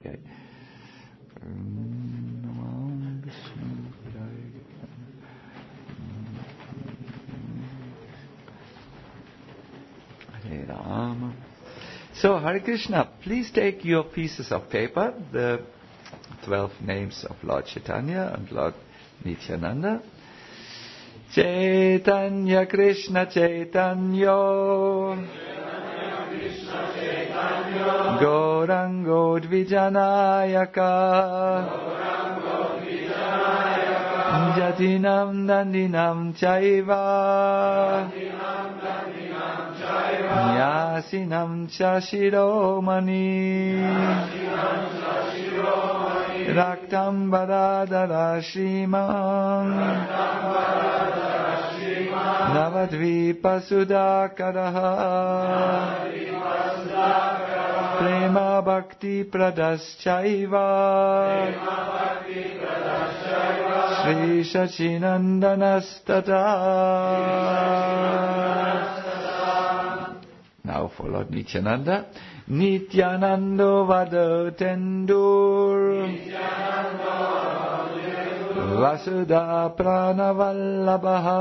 Okay. Hare Rama. So, Hare Krishna, please take your pieces of paper, the 12 names of Lord Chaitanya and Lord Nityananda. Chaitanya Krishna Chaitanya Gaurango Dvijanayaka Jatinam Dandinam Chaiva Yasinam Chashiromani Raktam Baradara Shriman Navadvipa Sudakaraha Prema Bhakti Pradaschaiva Sri Shachinandanastata. Now for Lord Nityananda. Nityanando Vadotendur Vasudha Pranavallabaha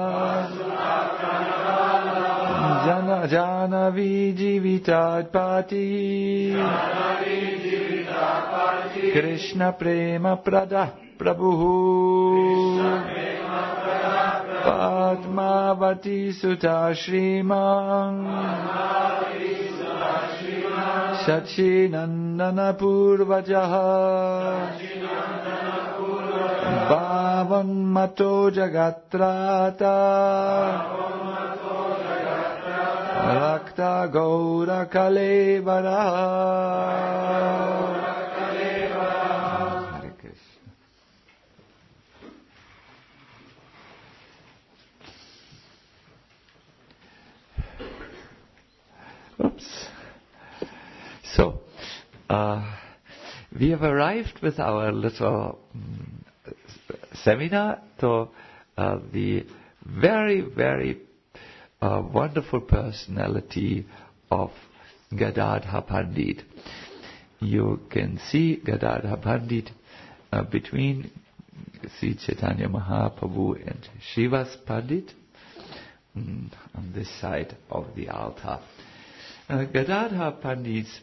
Jana Janavi Jivitat Pati Krishna Prema Prada Prabhu Padmavati Sutta Shriman Sachinandana Purvajaha Bhavan Mato Jagatrata Rakta Gaura Kalevara. Hare Krishna. Oops. So, we have arrived with our little seminar to the very, very wonderful personality of Gadadhar Pandit. You can see Gadadhar Pandit between Sri Chaitanya Mahaprabhu and Srivas Pandit on this side of the altar. Gadadhar Pandit's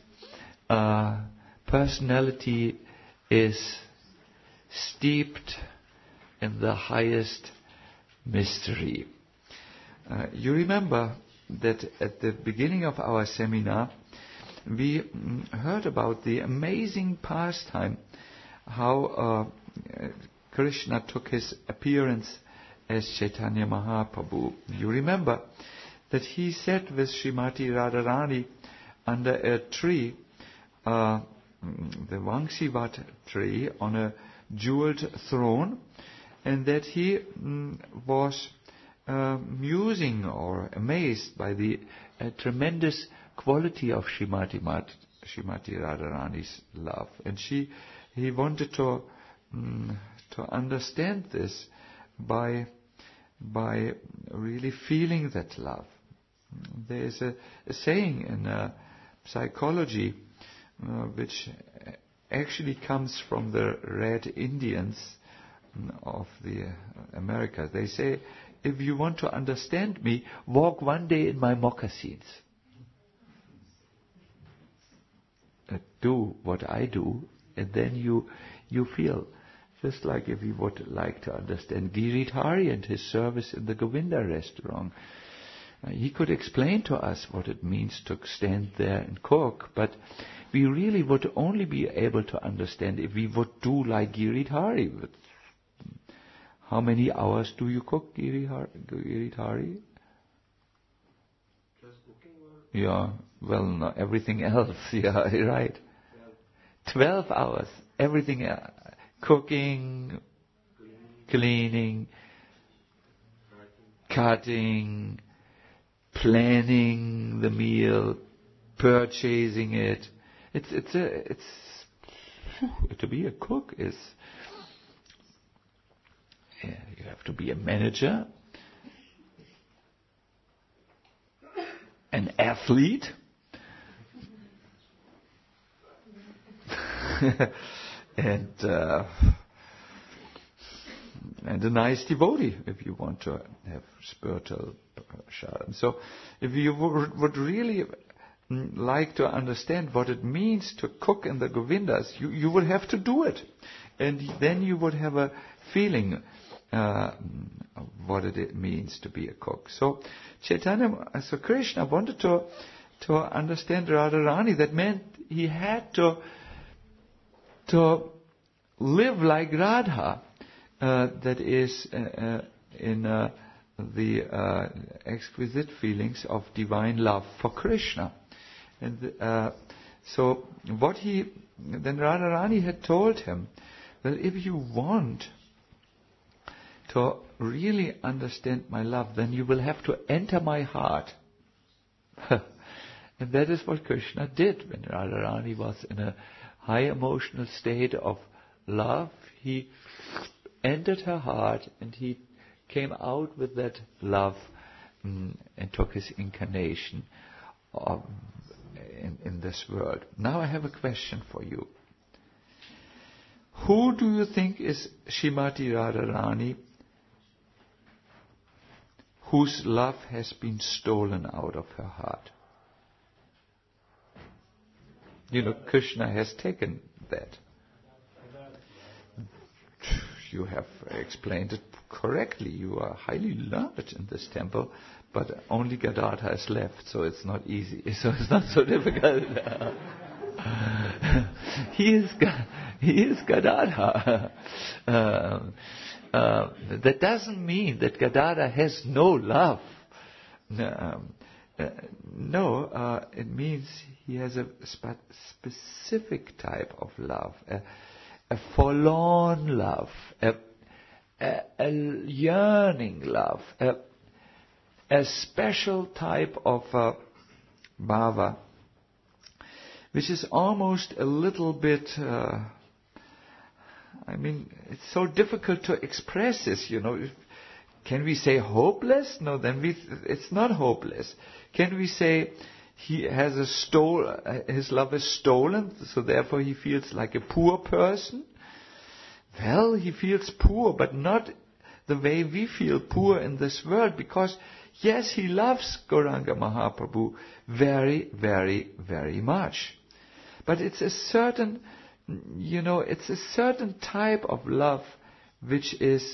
personality is steeped in the highest mystery. You remember that at the beginning of our seminar, we heard about the amazing pastime, how Krishna took his appearance as Chaitanya Mahaprabhu. You remember that he sat with Srimati Radharani under a tree, the Vangshivat tree, on a jeweled throne, and that he was musing or amazed by the tremendous quality of Srimati Radharani's love. And he wanted to understand this by really feeling that love. There is a saying in psychology which actually comes from the Red Indians of the Americas. They say, if you want to understand me, walk one day in my moccasins. Do what I do, and then you feel. Just like if you would like to understand Giridhari and his service in the Govinda restaurant. He could explain to us what it means to stand there and cook, but we really would only be able to understand if we would do like Giridhari. How many hours do you cook Giridhari? Just cooking or? Yeah, well, no, everything else. Yeah, right. 12 hours. Everything else. Cooking, cleaning, cutting, planning the meal, purchasing it. To be a cook is, you have to be a manager, an athlete, and a nice devotee if you want to have spiritual sadhana. So if you would really like to understand what it means to cook in the Govindas, you would have to do it. And then you would have a feeling of what it means to be a cook. So Krishna wanted to understand Radharani. That meant he had to live like Radha. That is in the exquisite feelings of divine love for Krishna. And so then Radharani had told him that if you want to really understand my love, then you will have to enter my heart. And that is what Krishna did when Radharani was in a high emotional state of love. He entered her heart and he came out with that love and took his incarnation in this world. Now I have a question for you. Who do you think is Srimati Radharani whose love has been stolen out of her heart? Krishna has taken that. You have explained it correctly. You are highly learned in this temple, but only Gadadhar is left, so it's not easy. So it's not so difficult. He is Gadadhar. That doesn't mean that Gadadhar has no love. No, it means he has a specific type of love, a forlorn love, a yearning love, a special type of bhava, which is almost a little bit, it's so difficult to express this, Can we say hopeless? No, then it's not hopeless. Can we say he has his love is stolen, so therefore he feels like a poor person? Well, he feels poor, but not the way we feel poor in this world, because yes, he loves Gauranga Mahaprabhu very, very, very much. But it's a certain, it's a certain type of love which is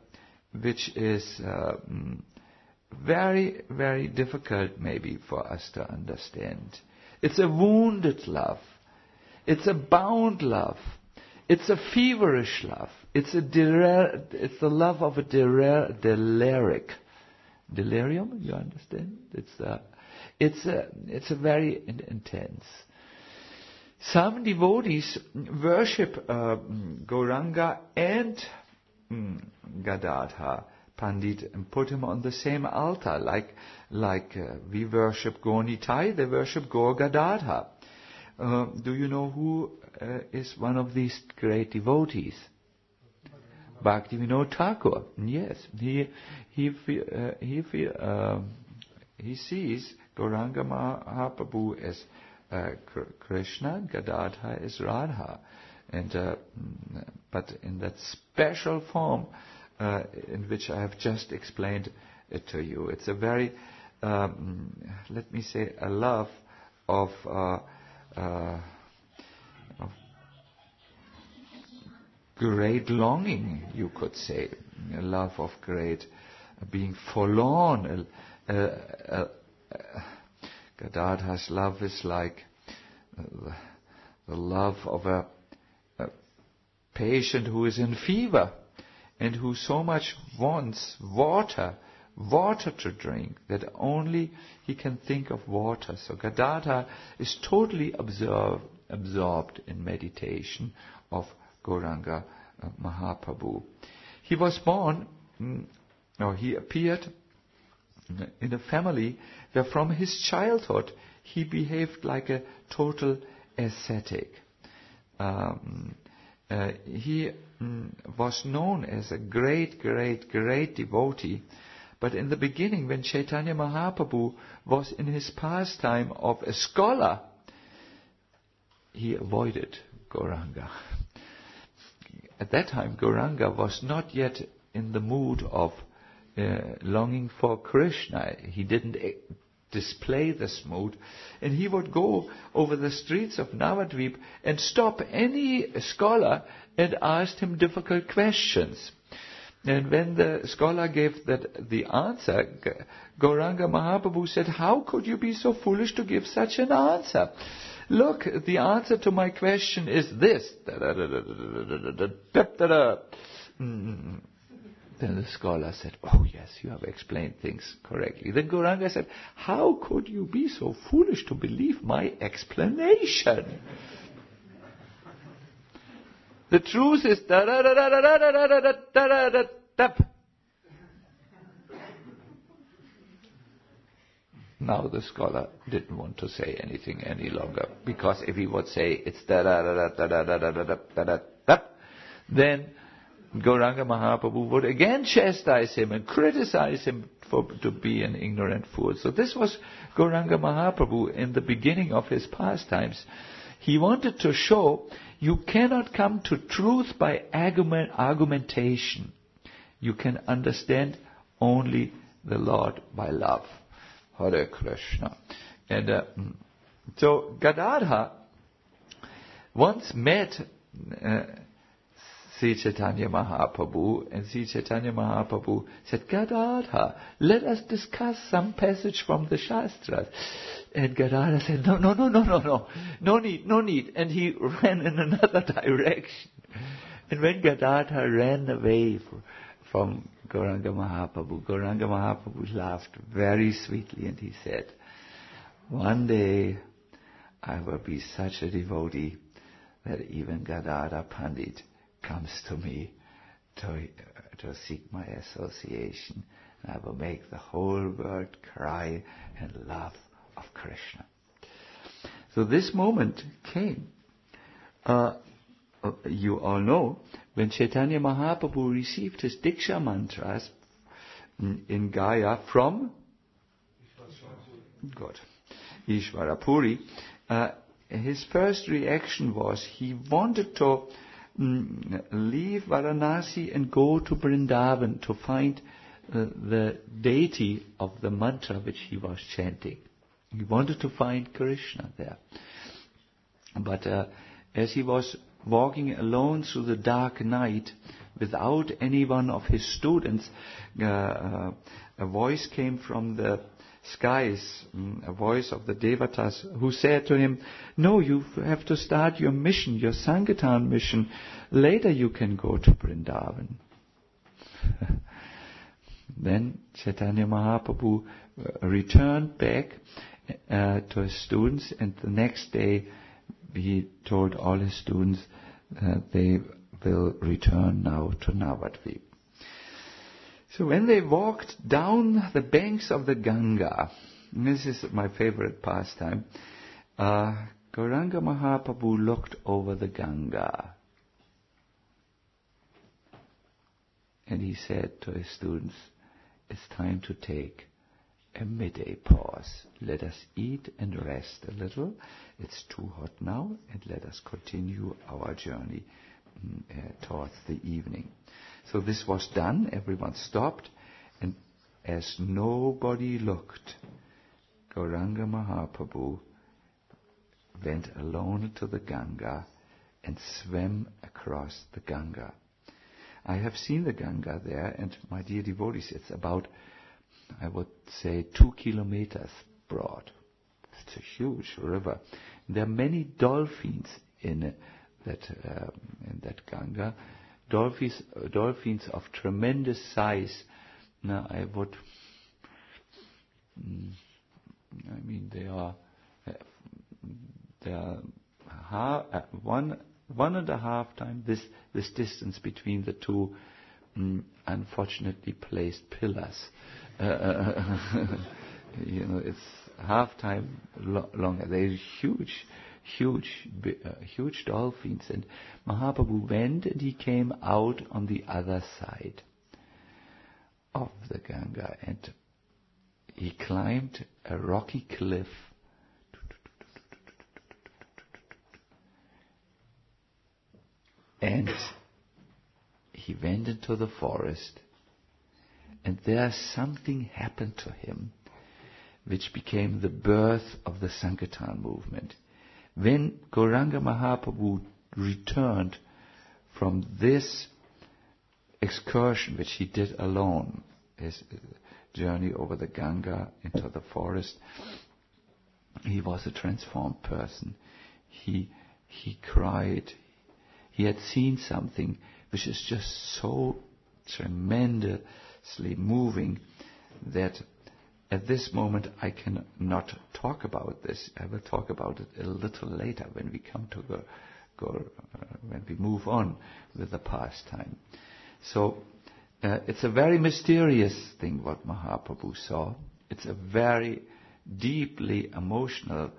very, very difficult maybe for us to understand. It's a wounded love. It's a bound love. It's a feverish love. It's the love of a deliric. Delirium, you understand? It's a very intense. Some devotees worship Gauranga and Gadadhar Pandit and put him on the same altar, like we worship Gaur Nitai, they worship Gaur Gadadhar. Do you know who is one of these great devotees? Bhaktivinoda Thakur. Yes, he sees Gauranga Mahaprabhu as Krishna, Gadadhar is Radha, and but in that special form in which I have just explained it to you. It's a very, let me say, a love of great longing, you could say, a love of great being forlorn. Gadadhar's love is like the love of a patient who is in fever and who so much wants water to drink that only he can think of water. So Gadadhar is totally absorbed in meditation of Gauranga Mahaprabhu. He was born, he appeared in a family where from his childhood he behaved like a total ascetic. He was known as a great devotee, but in the beginning, when Chaitanya Mahaprabhu was in his pastime of a scholar, he avoided Gauranga. At that time, Gauranga was not yet in the mood of longing for Krishna. He didn't display this mood, and he would go over the streets of Navadvip and stop any scholar and ask him difficult questions. And when the scholar gave the answer, Gauranga Mahaprabhu said, "How could you be so foolish to give such an answer? Look, the answer to my question is this." Then the scholar said, "Oh yes, you have explained things correctly." Then Gauranga said, "How could you be so foolish to believe my explanation? The truth is Now the scholar didn't want to say anything any longer, because if he would say it's then Gauranga Mahaprabhu would again chastise him and criticize him to be an ignorant fool. So this was Gauranga Mahaprabhu in the beginning of his pastimes. He wanted to show you cannot come to truth by argumentation. You can understand only the Lord by love. Hare Krishna. And so Gadadhar once met Sri Chaitanya Mahaprabhu, and Sri Chaitanya Mahaprabhu said, "Gadadhar, let us discuss some passage from the Shastras." And Gadadhar said, no need. And he ran in another direction. And when Gadadhar ran away from Gauranga Mahaprabhu laughed very sweetly, and he said, "One day I will be such a devotee that even Gadadhar Pandit comes to me to seek my association. And I will make the whole world cry and laugh of Krishna." So this moment came. You all know, when Chaitanya Mahaprabhu received his Diksha mantras in Gaya from Ishvarapuri, his first reaction was he wanted to leave Varanasi and go to Vrindavan to find the deity of the mantra which he was chanting. He wanted to find Krishna there. But as he was walking alone through the dark night without any one of his students, a voice came from the skies, a voice of the Devatas, who said to him, "No, you have to start your mission, your Sankirtan mission. Later you can go to Vrindavan." Then Chaitanya Mahaprabhu returned back to his students, and the next day he told all his students they will return now to Navadvip. So when they walked down the banks of the Ganga, and this is my favorite pastime, Gauranga Mahaprabhu looked over the Ganga and he said to his students, "It's time to take a midday pause. Let us eat and rest a little. It's too hot now, and let us continue our journey towards the evening." So this was done. Everyone stopped, and as nobody looked, Gauranga Mahaprabhu went alone to the Ganga and swam across the Ganga. I have seen the Ganga there, and my dear devotees, it's about, I would say, 2 kilometers broad. It's a huge river. There are many dolphins in that Ganga. Dolphins of tremendous size. Now they are one and a half times this distance between the two unfortunately placed pillars. It's half time longer. They're huge dolphins. And Mahaprabhu went and he came out on the other side of the Ganga, and he climbed a rocky cliff And he went into the forest, and there something happened to him which became the birth of the Sankirtan movement. When Gauranga Mahaprabhu returned from this excursion which he did alone, his journey over the Ganga into the forest, he was a transformed person. He cried. He had seen something which is just so tremendously moving that at this moment I cannot talk about this. I will talk about it a little later when we come to when we move on with the pastime. So it's a very mysterious thing what Mahaprabhu saw. It's a very deeply emotional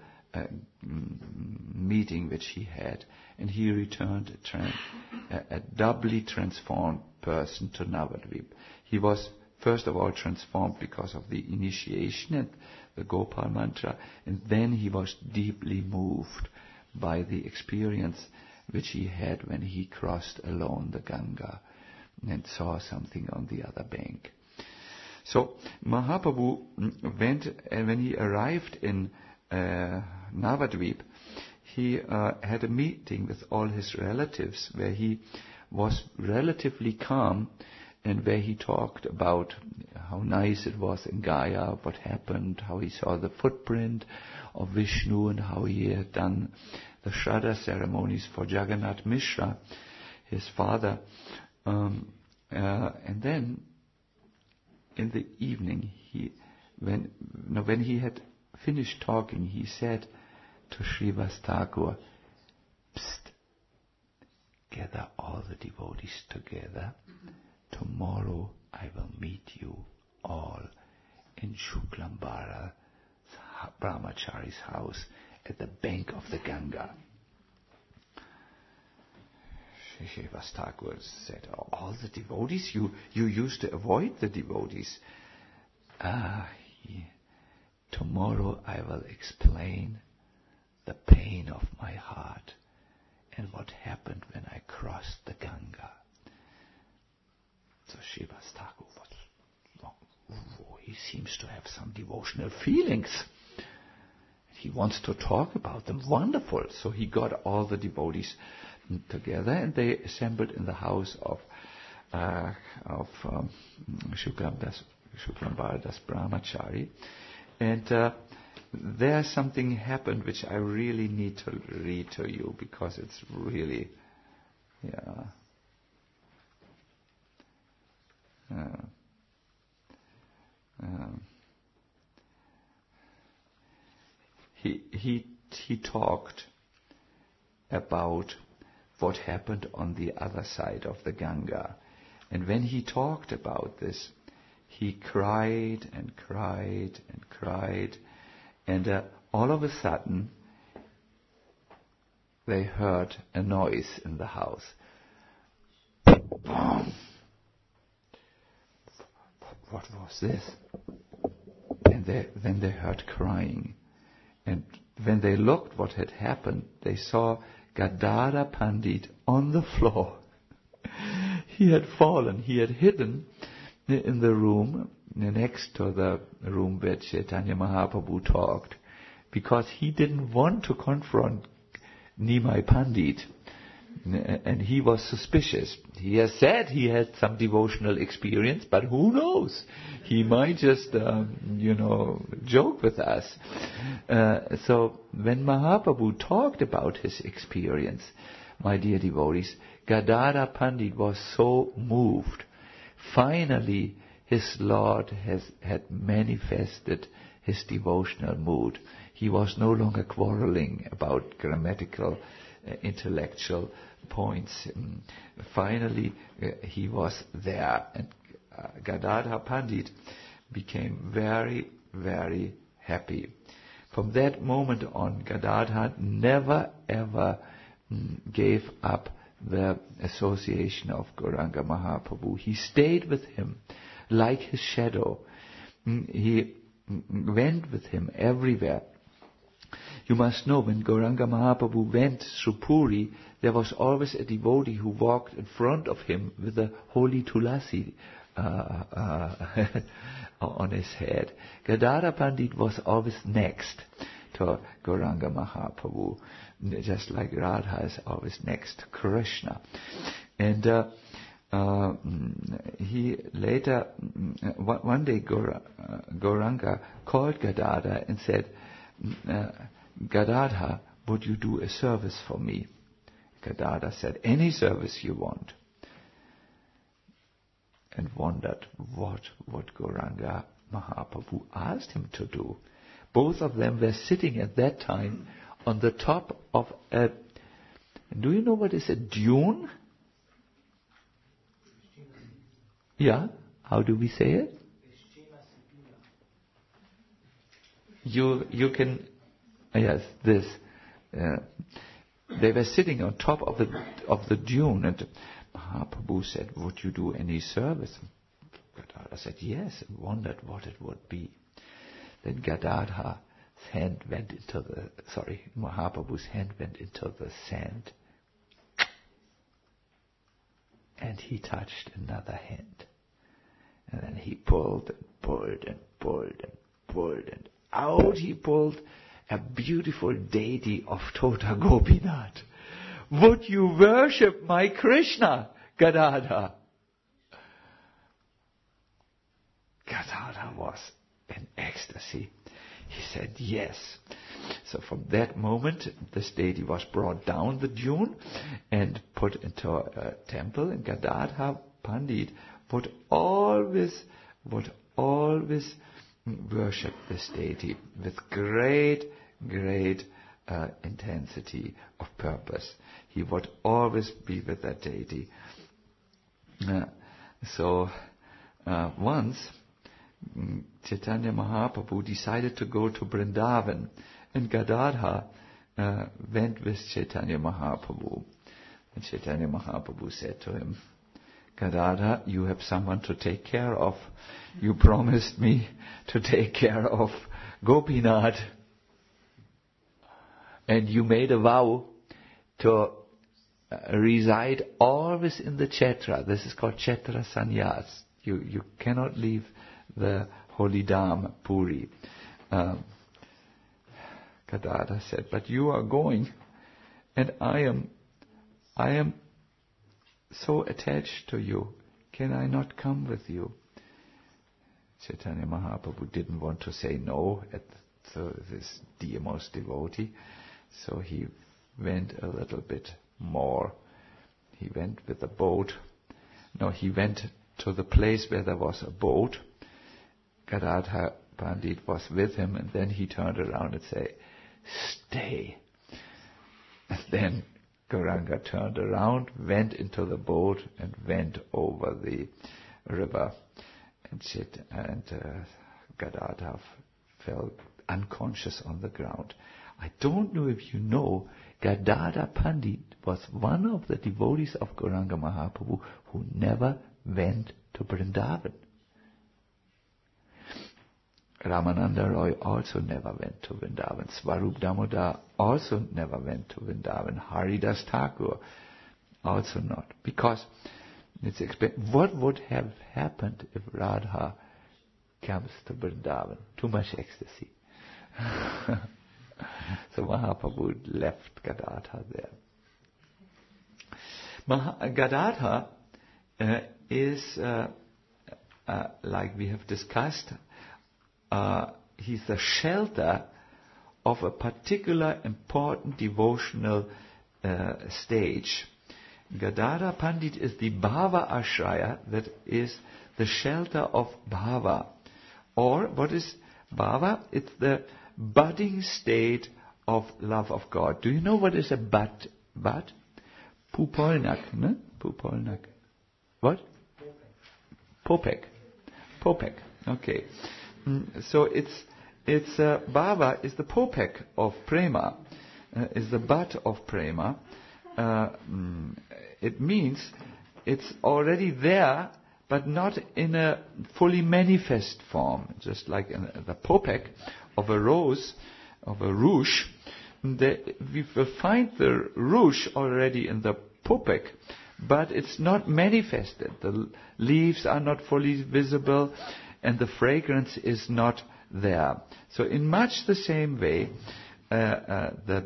meeting which he had, and he returned a doubly transformed person to Navadvip. He was first of all transformed because of the initiation and the Gopal mantra, and then he was deeply moved by the experience which he had when he crossed alone the Ganga and saw something on the other bank. So Mahaprabhu went, and when he arrived in Navadvip, he had a meeting with all his relatives where he was relatively calm and where he talked about how nice it was in Gaya, what happened, how he saw the footprint of Vishnu and how he had done the Shraddha ceremonies for Jagannath Mishra, his father. And then in the evening, when he had finished talking, he said to Srivas Thakur, "Psst, gather all the devotees together. Tomorrow I will meet you all in Shuklambara Brahmachari's house at the bank of the Ganga." Srivas Thakur said, "All the devotees? You used to avoid the devotees." "Tomorrow I will explain the pain of my heart and what happened when I crossed the Ganga." So Srivas Thakur he seems to have some devotional feelings. He wants to talk about them. Wonderful. So he got all the devotees together, and they assembled in the house of Shuklambara Das Brahmachari. And there something happened which I really need to read to you because it's really, he talked about what happened on the other side of the Ganga. And when he talked about this, he cried and cried and cried. And all of a sudden, they heard a noise in the house. Boom! What was this? And then they heard crying. And when they looked what had happened, they saw Gadadhar Pandit on the floor. He had fallen. He had hidden in the room next to the room where Chaitanya Mahaprabhu talked, because he didn't want to confront Nimai Pandit, and he was suspicious. He has said he had some devotional experience, but who knows? He might just, joke with us. So when Mahaprabhu talked about his experience, my dear devotees, Gadadhar Pandit was so moved. Finally, his Lord had manifested his devotional mood. He was no longer quarreling about grammatical, intellectual points. Finally, he was there, and Gadadhar Pandit became very, very happy. From that moment on, Gadadhar never ever gave up the association of Gauranga Mahaprabhu. He stayed with him like his shadow. He went with him everywhere. You must know, when Gauranga Mahaprabhu went through Puri, there was always a devotee who walked in front of him with a holy tulasi on his head. Gadadhar Pandit was always next to Gauranga Mahaprabhu, just like Radha is always next to Krishna. And he later, one day Gauranga called Gadadhar and said, Gadadhar, would you do a service for me? Gadadhar said, any service you want. And wondered what Gauranga Mahaprabhu asked him to do. Both of them were sitting at that time on the top of a... Do you know what is a dune? Yeah? How do we say it? You can... Yes, this. They were sitting on top of the dune, and Mahaprabhu said, would you do any service? Gadadhar said, yes, and wondered what it would be. Then Gadadhar's hand went into Mahaprabhu's hand went into the sand, and he touched another hand. And then he pulled and pulled and pulled and pulled, and out he pulled a beautiful deity of Tota Gopinath. Would you worship my Krishna, Gadadhar? Gadadhar was in ecstasy. He said yes. So from that moment, this deity was brought down the dune and put into a temple, and Gadadhar Pandit would always worship this deity with great intensity of purpose. He would always be with that deity. Once Chaitanya Mahaprabhu decided to go to Vrindavan, and Gadadhar went with Chaitanya Mahaprabhu. And Chaitanya Mahaprabhu said to him, Gadadhar, you have someone to take care of. You promised me to take care of Gopinath. And you made a vow to reside always in the Kshetra. This is called Kshetra Sannyas. You cannot leave the holy Dham, Puri. Gadadhar said, but you are going, and I am so attached to you. Can I not come with you? Chaitanya Mahaprabhu didn't want to say no at this dearmost devotee, so he went a little bit more. He went with a boat. No, he went to the place where there was a boat. Gadadhar Pandit was with him, and then he turned around and said, stay. And then Gauranga turned around, went into the boat, and went over the river. And Gadadhar fell unconscious on the ground. I don't know if you know, Gadadhar Pandit was one of the devotees of Gauranga Mahaprabhu who never went to Vrindavan. Ramananda Roy also never went to Vrindavan. Swarup Damodar also never went to Vrindavan. Haridas Thakur also not. Because it's what would have happened if Radha comes to Vrindavan? Too much ecstasy. So Mahaprabhu left Gadadhar there. Gadadhar is, like we have discussed, he's the shelter of a particular important devotional stage. Gadadhar Pandit is the Bhava Ashraya, that is the shelter of Bhava. Or what is Bhava? It's the budding state of love of God. Do you know what is a bud? Pupolnak, no? Pupolnak. What? Popek. Okay. So it's Bhava is the popek of prema, is the bud of prema. It means it's already there, but not in a fully manifest form. Just like the popek of a rose a ruche, we will find the ruche already in the pupik, but it's not manifested. The leaves are not fully visible, and the fragrance is not there. So in much the same way, the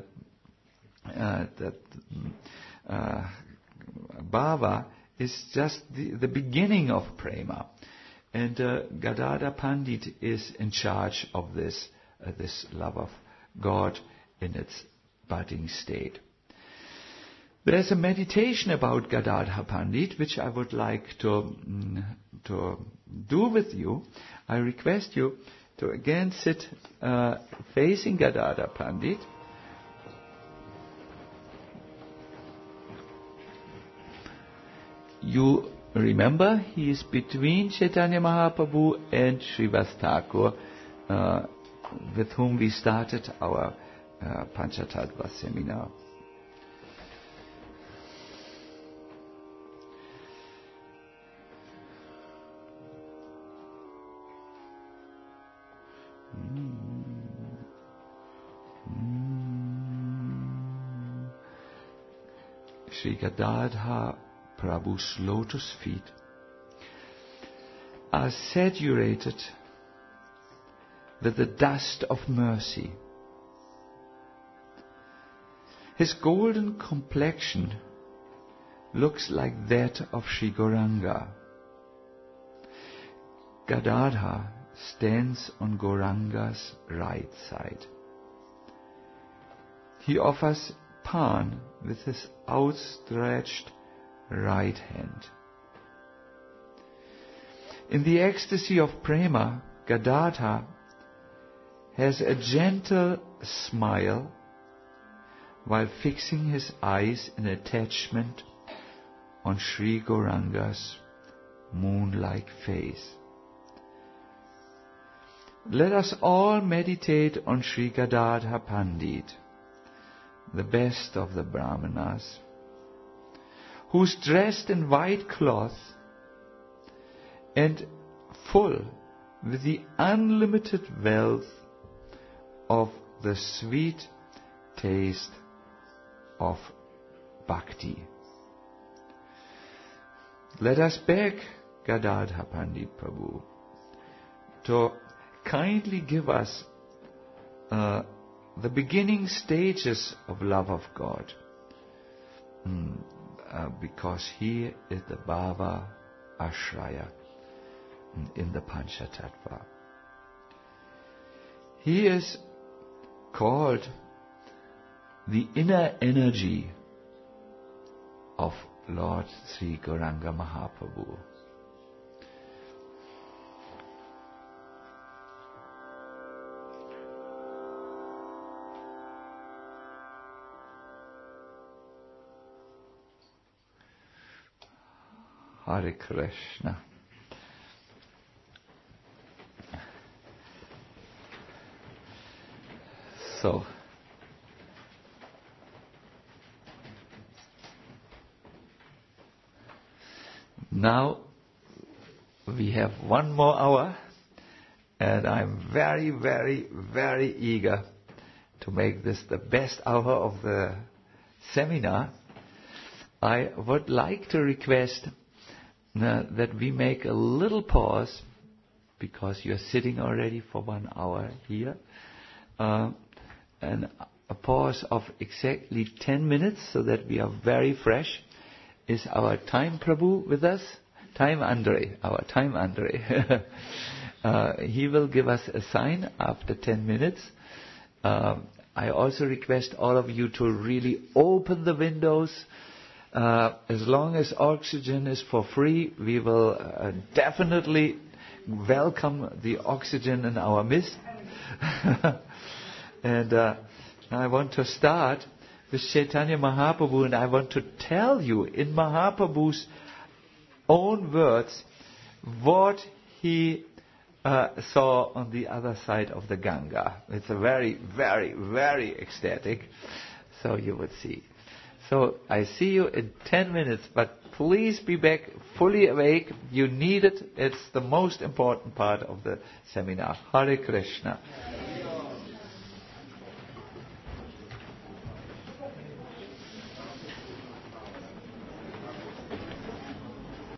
bhava is just the beginning of prema. And Gadadhar Pandit is in charge of this love of God in its budding state. There's a meditation about Gadadhar Pandit which I would like to do with you. I request you to again sit facing Gadadhar Pandit. You remember, he is between Chaitanya Mahaprabhu and Srivas Thakur, with whom we started our Panchatattva seminar. Sri Gadadhar Prabhu's lotus feet are saturated with the dust of mercy. His golden complexion looks like that of Sri Gauranga. Gadadhar stands on Gauranga's right side. He offers pan with his outstretched right hand. In the ecstasy of prema, Gadadhar has a gentle smile while fixing his eyes in attachment on Sri Gauranga's moon-like face. Let us all meditate on Sri Gadadhar Pandit, the best of the Brahmanas, who's dressed in white cloth and full with the unlimited wealth of the sweet taste of bhakti. Let us beg Gadadhar Pandit Prabhu to kindly give us the beginning stages of love of God, because he is the Bhava Ashraya in the Panchatattva. He is called the inner energy of Lord Sri Gauranga Mahaprabhu. Hare Krishna. So, now we have one more hour, and I'm very, very, very eager to make this the best hour of the seminar. I would like to request that we make a little pause, because you're sitting already for 1 hour here, and a pause of exactly 10 minutes so that we are very fresh. Is our Time Prabhu with us? Time Andre, our Time Andre. He will give us a sign after 10 minutes. I also request all of you to really open the windows. As long as oxygen is for free, we will definitely welcome the oxygen in our midst. And I want to start with Chaitanya Mahaprabhu, and I want to tell you in Mahaprabhu's own words what he saw on the other side of the Ganga. It's a very, very, very ecstatic. So you would see. So I see you in 10 minutes, but please be back fully awake. You need it. It's the most important part of the seminar. Hare Krishna.